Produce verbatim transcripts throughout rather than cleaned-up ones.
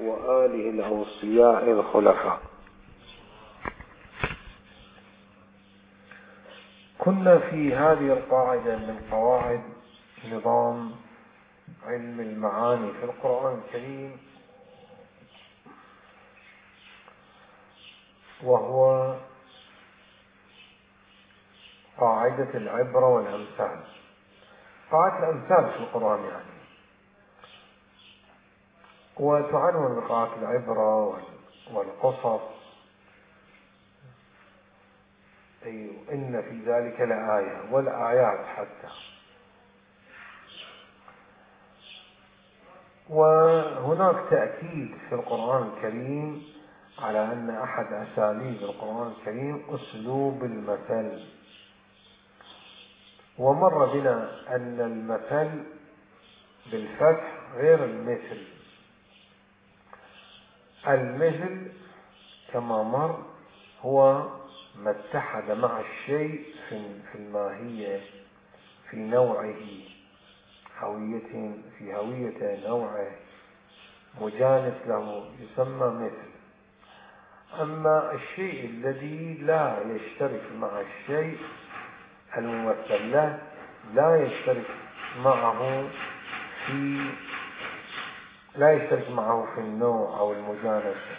وآله الأوصياء الخلفاء. كنا في هذه القاعدة من قواعد نظام علم المعاني في القرآن الكريم، وهو قاعدة العبرة والأمثال. قاعدة الأمثال في القرآن يعني، وتعنون بقاعدة العبرة والقصص، أي إن في ذلك لآية، والآيات حتى. وهناك تأكيد في القرآن الكريم على أن أحد أساليب القرآن الكريم أسلوب المثل، ومر بنا أن المثل بالفتح غير المثل. المثل كما مر هو ما اتحد مع الشيء في الماهية، في نوعه، هوية في هوية نوعه، مجانس له، يسمى مثل. أما الشيء الذي لا يشترك مع الشيء الممثل له، لا يشترك معه في لا يشترك معه في النوع أو المجانسة،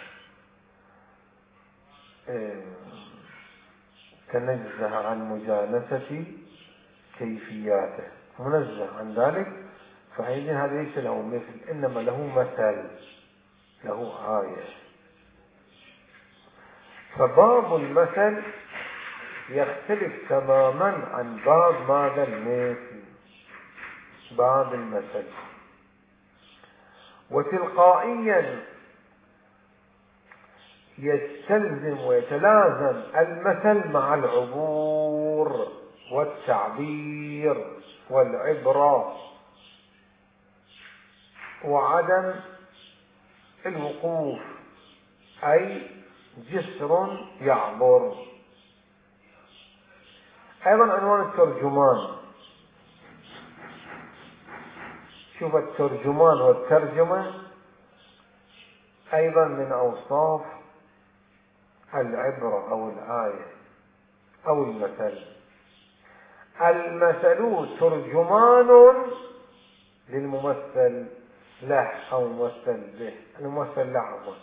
تنزه عن مجانسة كيفياته، منزه عن ذلك، فإن هذا ليس له مثل، إنما له مثل، له آية. فباب المثل يختلف تماما عن باب ماذا المثل، باب المثل. وتلقائيا يستلزم ويتلازم المثل مع العبور والتعبير والعبرة، وعدم الوقوف، أي جسر يعبر. أيضا عنوان الترجمان، شوف الترجمان والترجمة أيضا من أوصاف العبرة أو الآية أو المثل. المثل ترجمان للممثل له أو ممثل به، الممثل له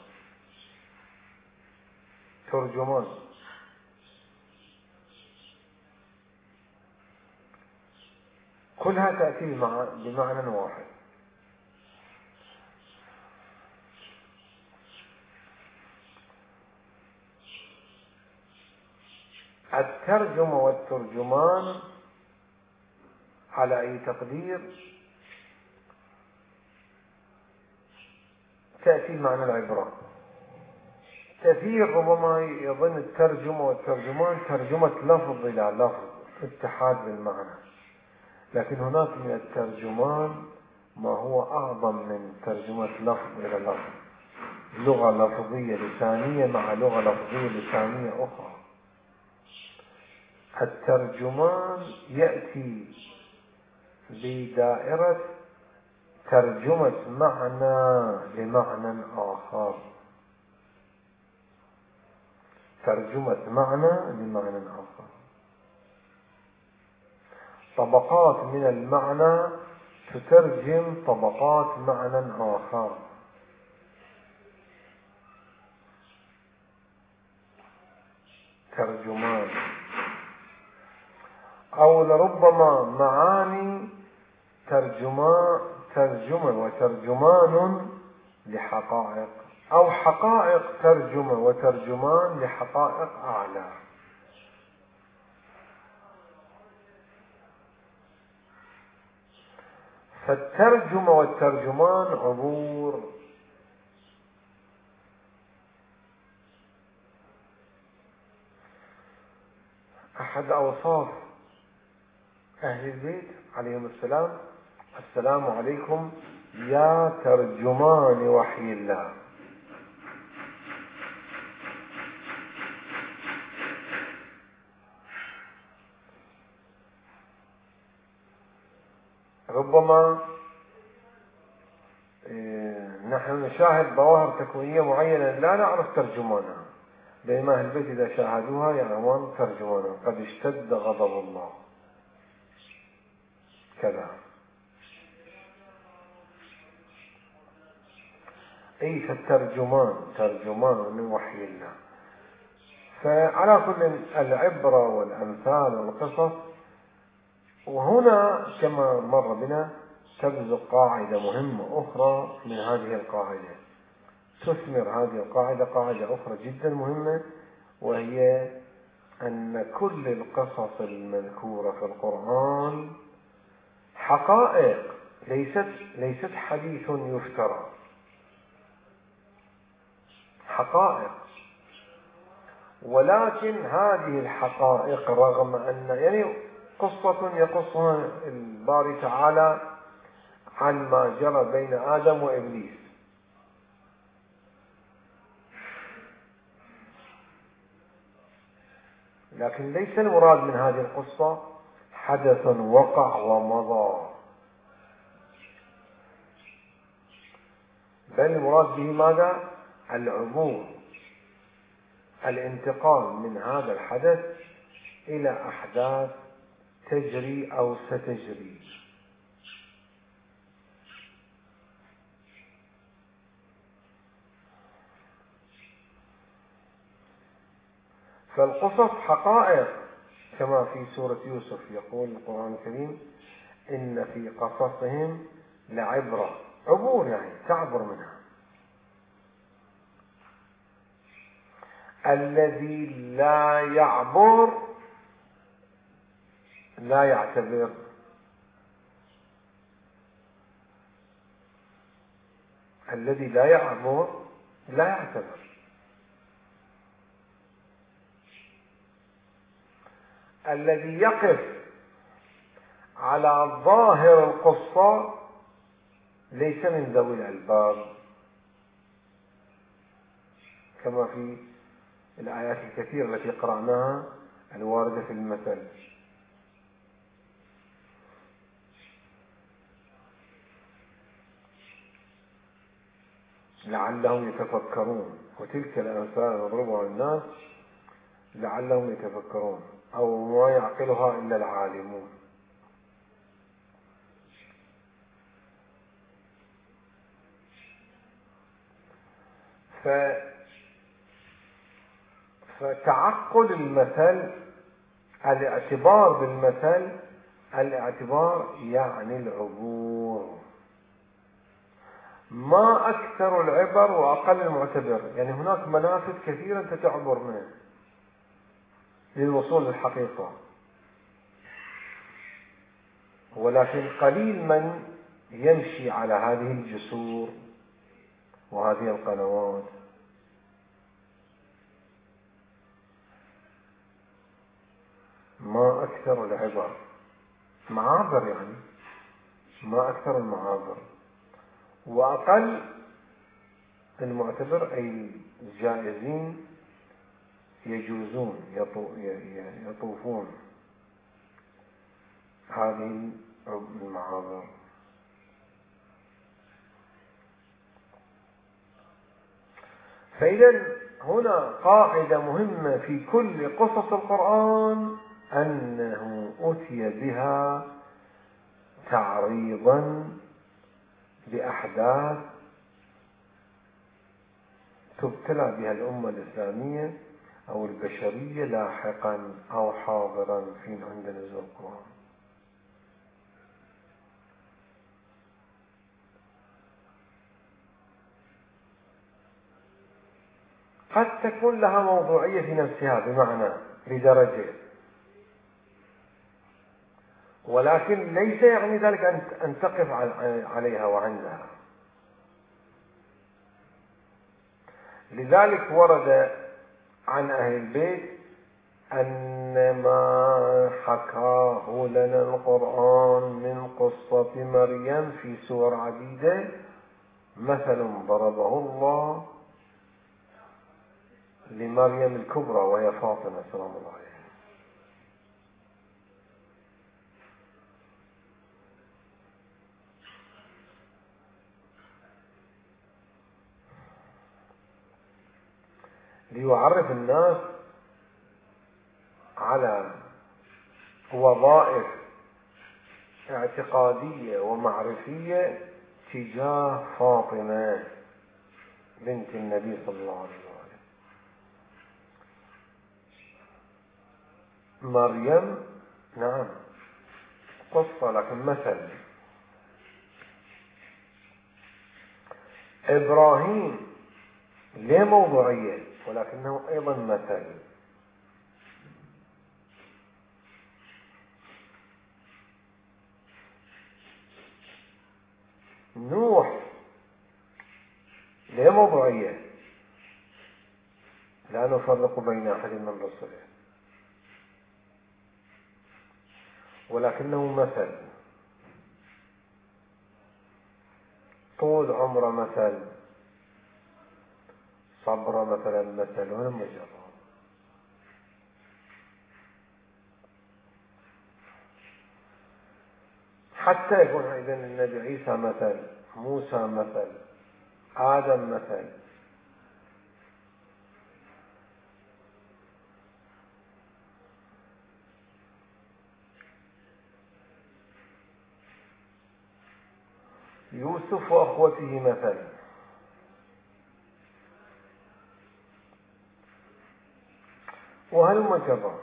ترجمان. كلها تأتي بمعنى واحد. الترجمة والترجمان على أي تقدير تأتي معنى العبرة. كثير ربما يظن الترجمة والترجمان ترجمة لفظ إلى لفظ، اتحاد بالمعنى، لكن هناك من الترجمان ما هو أعظم من ترجمة لفظ إلى لفظ، لغة لفظية لسانية مع لغة لفظية لسانية أخرى. الترجمان يأتي بدائرة ترجمة معنى لمعنى آخر، ترجمة معنى لمعنى آخر، طبقات من المعنى تترجم طبقات معنى آخر. ترجمان. أو لربما معاني ترجمة ترجمة وترجمان لحقائق، أو حقائق ترجمة وترجمان لحقائق أعلى. فالترجمة والترجمان عبور. أحد أوصاف أهل البيت عليهم السلام: السلام عليكم يا ترجمان وحي الله. ربما نحن نشاهد ظواهر تكوينية معينة لا نعرف ترجمانها، بينما أهل البيت إذا شاهدوها يعرفون ترجمانها. قد اشتد غضب الله كذا. أي فالترجمان ترجمان من وحي الله. فعلى كل العبرة والأمثال والقصص. وهنا كما مر بنا تبدو قاعدة مهمة أخرى من هذه القاعدة، تثمر هذه القاعدة قاعدة أخرى جدا مهمة، وهي أن كل القصص المذكورة في القرآن حقائق، ليست ليست حديث يفترى، حقائق. ولكن هذه الحقائق رغم أن يعني قصة يقصها الباري تعالى عن ما جرى بين آدم وإبليس، لكن ليس المراد من هذه القصة حدث وقع ومضى، بل المراد به ماذا؟ العبور، الانتقال من هذا الحدث إلى أحداث تجري أو ستجري. فالقصص حقائق كما في سورة يوسف يقول القرآن الكريم: إن في قصصهم لعبرة، عبور يعني تعبر منها. الذي لا يعبر لا يعتبر. الذي لا يعبر لا يعتبر. الذي يقف على ظاهر القصة ليس من ذوي الألباب، كما في الآيات الكثيرة التي قرأناها الواردة في المثل. لعلهم يتفكرون، وتلك الأمثال نضربها للناس لعلهم يتفكرون، أو ما يعقلها إلا العالمون. ف... فتعقل المثل، الاعتبار بالمثل، الاعتبار يعني العبور. ما أكثر العبر وأقل المعتبر، يعني هناك منافذ كثيرة أنت تعبر منها للوصول للحقيقة، ولكن قليل من يمشي على هذه الجسور وهذه القنوات. ما أكثر العبر، معابر يعني، ما أكثر المعابر، وأقل المعتبر أي الجائزين يجوزون يطوفون هذه المعابر. فإذا هنا قاعدة مهمة في كل قصص القرآن أنه أتي بها تعريضا لأحداث تبتلى بها الأمة الإسلامية أو البشرية لاحقا أو حاضرا في عند نزول القرآن. قد تكون لها موضوعية في نفسها بمعنى لدرجة، ولكن ليس يعني ذلك أن تقف عليها وعندها. لذلك ورد عن أهل البيت أن ما حكاه لنا القرآن من قصة مريم في سور عديدة مثل ضربه الله لمريم الكبرى وهي فاطمة سلام الله عليها. ليعرف الناس على وظائف اعتقادية ومعرفية تجاه فاطمة بنت النبي صلى الله عليه وسلم. مريم نعم قصة لكن مثل. إبراهيم ليه موضوعية ولكنه أيضا مثل. نوح ليه موضوعية لا نفرق بين أحد من رسله ولكنه مثل. طول عمره مثل، صبر مثلا مثل ولم يجرب. حتى يكون أيضا النبي عيسى مثل، موسى مثل، آدم مثل. يوسف وأخوته مثل. وهل مجرى.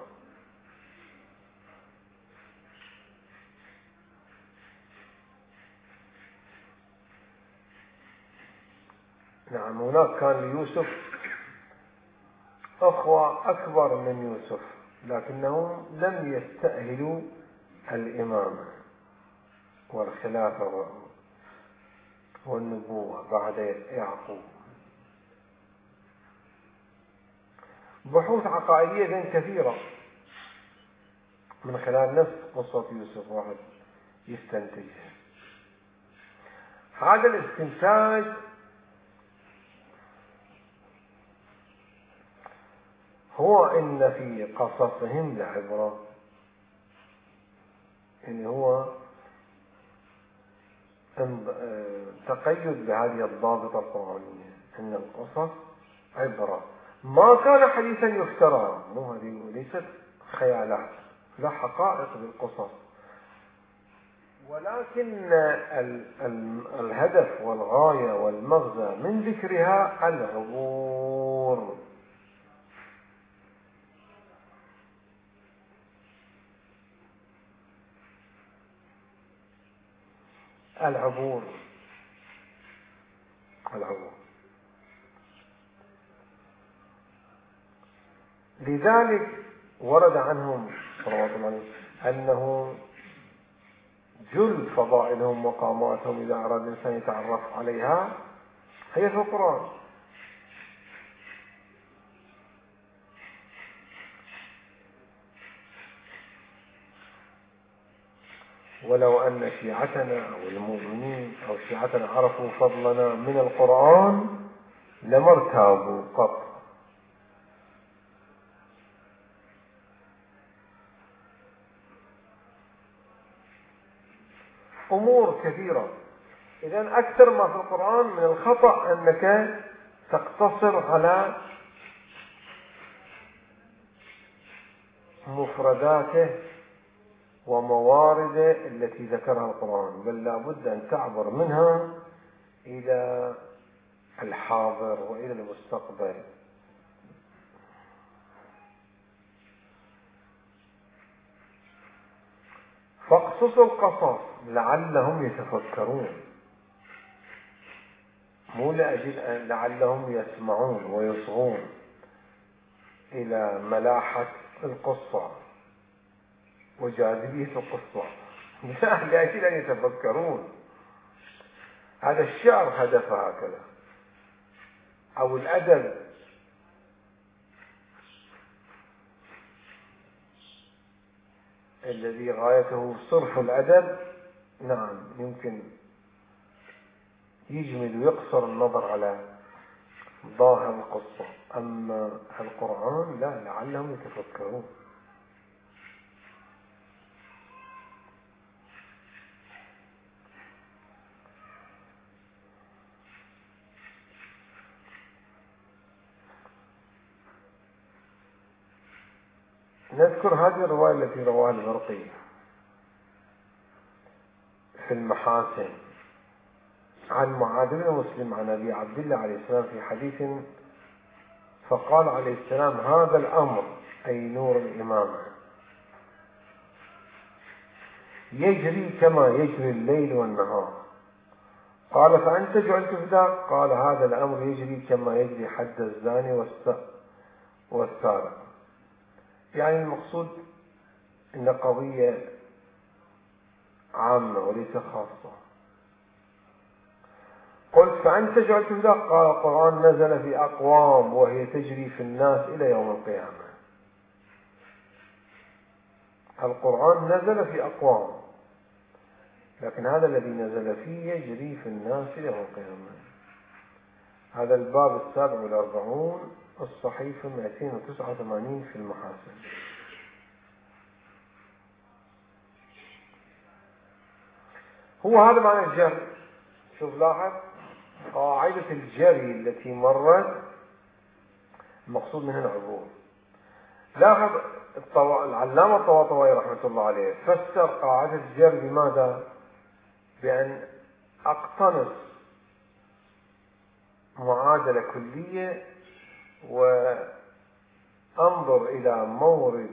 نعم هناك كان ليوسف أخوة أكبر من يوسف لكنهم لم يستأهلوا الإمامة والخلافة والنبوة بعد يعقوب. بحوث عقائدية كثيرة من خلال نفس قصة يوسف واحد يستنتجها. هذا الاستنتاج هو إن في قصصهم لعبرة، إن هو تقيد بهذه الضابطة القرآنية إن القصص عبرة. ما كان حديثا يفترى، مو هذه ليست خيالات، لا حقائق بالقصص، ولكن ال ال الهدف والغاية والمغزى من ذكرها العبور. العبور العبور لذلك ورد عنهم صلوات الله عليه أنه جل فضائلهم ومقاماتهم إذا أراد الإنسان يتعرف عليها هي في القرآن. ولو أن شيعتنا أو المؤمنين أو شيعتنا عرفوا فضلنا من القرآن لما ارتابوا قط. أمور كثيرة. إذن أكثر ما في القرآن من الخطأ أنك تقتصر على مفرداته وموارده التي ذكرها القرآن، بل لابد أن تعبر منها إلى الحاضر وإلى المستقبل. فاقصص القصص لعلهم يتفكرون، مو لأجل لعلهم يسمعون ويصغون إلى ملاحة القصة وجاذبية القصة، لا لأجل أن يتفكرون. هذا الشعر هدفه هكذا، أو الأدب الذي غايته صرف الأدب نعم يمكن يجمل ويقصر النظر على ظاهر القصة، أما القرآن لا، لعلهم يتفكرون. نذكر هذه الرواية التي رواها البرقي في المحاسن عن معاذ بن مسلم عن أبي عبد الله عليه السلام في حديث، فقال عليه السلام: هذا الأمر، أي نور الإمامة، يجري كما يجري الليل والنهار. قال: فأنت جعلت فداك؟ قال: هذا الأمر يجري كما يجري حد الزاني والسارق. يعني المقصود إن قضية عامة وليس خاصة. قلت: فأنت جعلت فداك؟ قال: القرآن نزل في أقوام وهي تجري في الناس إلى يوم القيامة. القرآن نزل في أقوام، لكن هذا الذي نزل فيه يجري في الناس إلى يوم القيامة. هذا الباب السابع والأربعون، الصحيفة مئتين وتسعة وثمانين في المحاسن. هو هذا معنى الجري. شوف لاحظ قاعدة الجري التي مرت المقصود منها العبور. لاحظ العلامة الطباطبائي رحمة الله عليه فسر قاعدة الجري بماذا؟ بأن أقتنص معادلة كلية وأنظر إلى مورد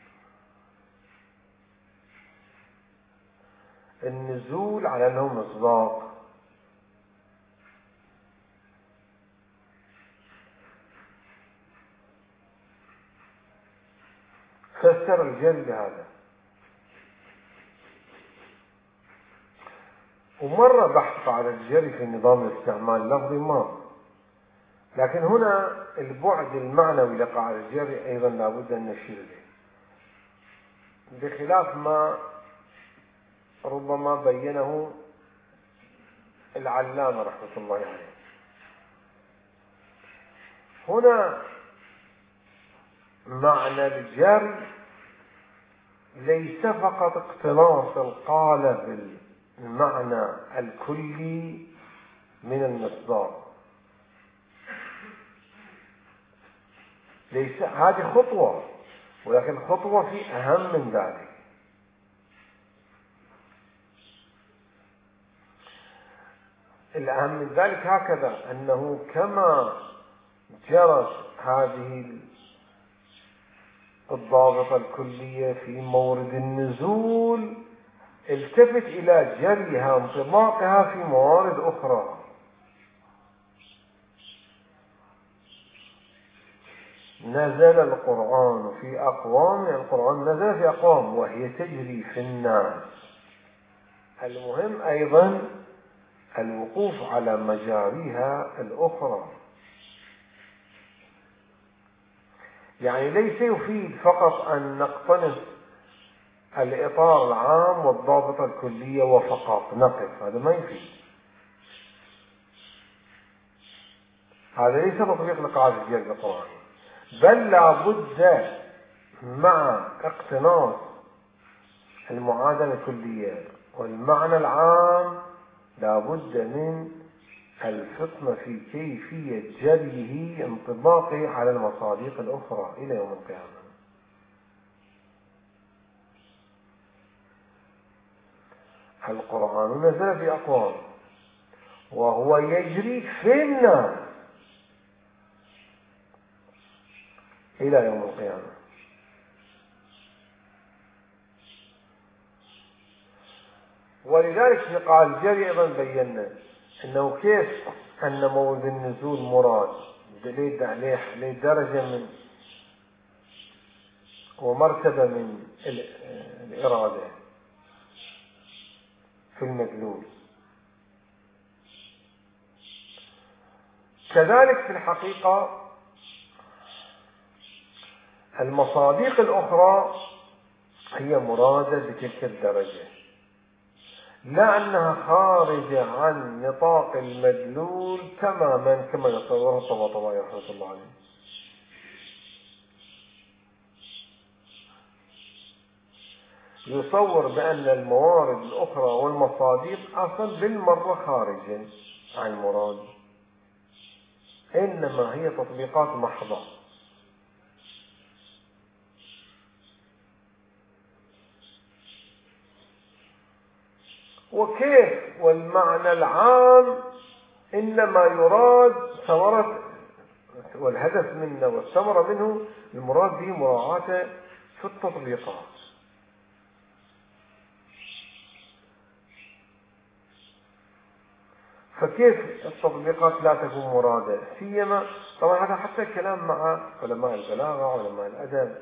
النزول على أنه مصداق. فسر الجري بهذا. ومرة بحث على الجري في نظام الاستعمال اللفظي ما، لكن هنا البعد المعنوي لقاعدة الجري أيضا لابد أن نشير إليه، بخلاف ما ربما بينه العلامة رحمة الله عليه. هنا معنى الجري ليس فقط اقتناص القالب المعنى الكلي من المصداق، ليس هذه خطوة، ولكن خطوة في أهم من ذلك. الأهم من ذلك هكذا أنه كما جرت هذه الضابطة الكلية في مورد النزول، التفت إلى جريها انطباقها في موارد أخرى. نزل القرآن في أقوام، القرآن نزل في أقوام وهي تجري في الناس. المهم أيضا الوقوف على مجاريها الأخرى، يعني ليس يفيد فقط أن نقتنص الإطار العام والضابطة الكلية وفقط نقف، هذا ما يفيد. هذا ليس تطبيق لقاعدة الجري القرآني، بل لابد مع اقتناص المعادلة الكلية والمعنى العام لابد من الفطنة في كيفية جريه انطباقه على المصادق الأخرى إلى يوم القيامة. القرآن نزل في أقوام وهو يجري في الناس إلى يوم القيامة. ولذلك في قاعدة الجري أيضا بينا أنه كيف أن مورد النزول مراد لدرجة من ومرتبة من الإرادة في المدلول. كذلك في الحقيقة المصادق الأخرى هي مرادة بتلك الدرجة، لا أنها خارجة عن نطاق المدلول تماما كما يصوره الطباطبائي رحمة الله عليه. يصور بأن الموارد الأخرى والمصادق أصلا بالمرة خارجة عن المراد، إنما هي تطبيقات محضة. وكيف والمعنى العام إنما يراد ثمرة، والهدف منه والثمرة منه المراد به مراعاة في التطبيقات. فكيف التطبيقات لا تكون مرادة؟ سيما طبعا هذا حتى كلام مع علماء البلاغة وعلماء الأدب،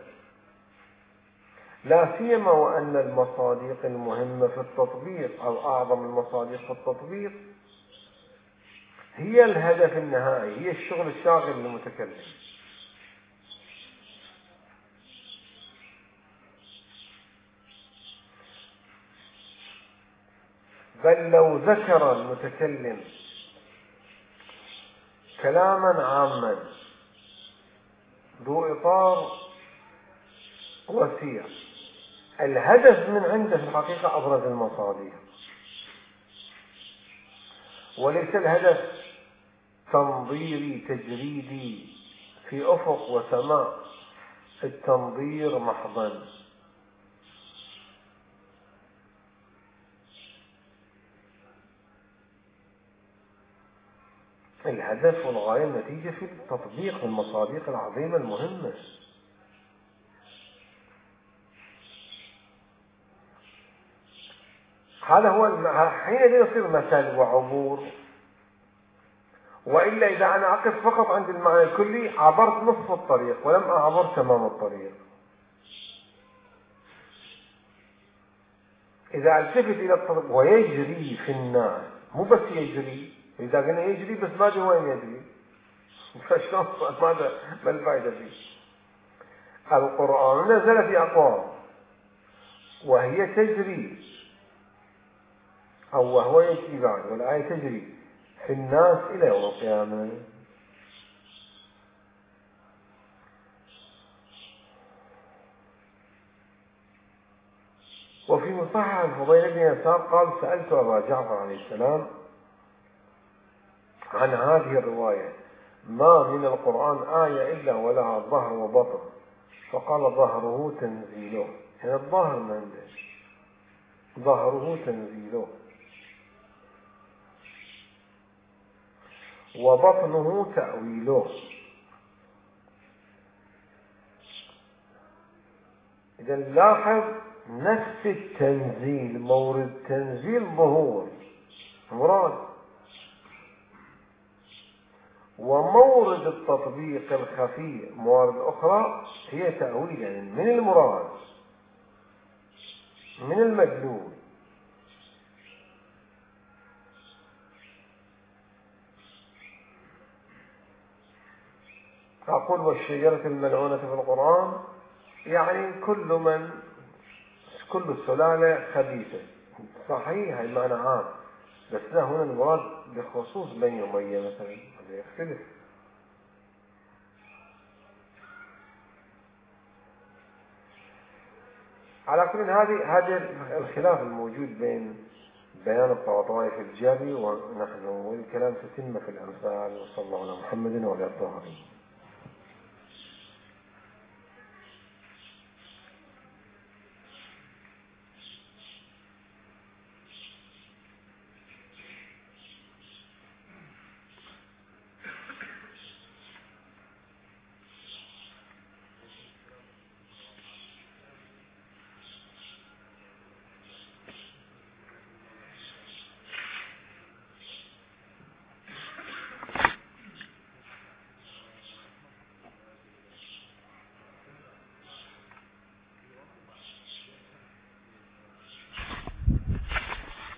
لا سيما وأن المصادق المهمة في التطبيق أو أعظم المصادق في التطبيق هي الهدف النهائي، هي الشغل الشاغل للمتكلم. بل لو ذكر المتكلم كلاما عاما ذو إطار وسيع، الهدف من عنده في الحقيقة أبرز المصادر، وليس الهدف تنظيري تجريدي في أفق وسماء التنظير محضا. الهدف والغاية النتيجة في التطبيق المصادق العظيمة المهمة. هذا هو حين يصير مثل وعبور. وإلا إذا أنا أقف فقط عند المعنى الكلي عبرت نصف الطريق ولم أعبر تمام الطريق. إذا التفت إلى الطريق ويجري في الناس، مو بس يجري، إذا قلنا يجري بس ما أدري وين يجري، فشلون ماذا ما الفائدة فيه؟ القرآن نزل في أقوام وهي تجري، أو وهو يجري بعد، والآية تجري في الناس إلى يوم القيامة. وفي مصحح الفضيل بن يسار قال: سألت أبا جعفر عليه السلام عن هذه الرواية: ما من القرآن آية إلا ولها ظهر وبطن؟ فقال: ظهره تنزيله. يعني الظاهر من عنده، ظهره تنزيله، وبطنه تأويله. إذا لاحظ نفس التنزيل، مورد تنزيل ظهور مراد، ومورد التطبيق الخفي موارد أخرى هي تأويل. يعني من المراد، من المدلول. أقول: والشجرة الملعونة في القرآن، يعني كل من كل السلالة خبيثة. صحيح المعنى عام، بس لا، هنا المراد بخصوص بني أمية مثلا، هذا يختلف. على كل هذه هذا الخلاف الموجود بين بيان الطوائف الجابي ونحن، والكلام تتم في الأمثال. وصلى الله على محمد وعلى آله.